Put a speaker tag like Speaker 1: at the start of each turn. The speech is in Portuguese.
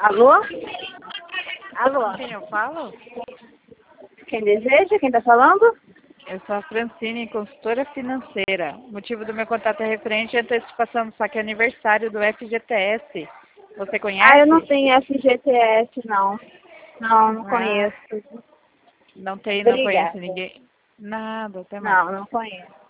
Speaker 1: Alô? Alô?
Speaker 2: Quem eu falo?
Speaker 1: Quem deseja? Quem está falando?
Speaker 2: Eu sou a Francine, consultora financeira. O motivo do meu contato é referente à antecipação do saque aniversário do FGTS. Você conhece?
Speaker 1: Eu não tenho FGTS, não. Não
Speaker 2: Ah,
Speaker 1: conheço.
Speaker 2: não tem, não conhece
Speaker 1: Obrigada.
Speaker 2: ninguém. Nada, até mais.
Speaker 1: Não conheço.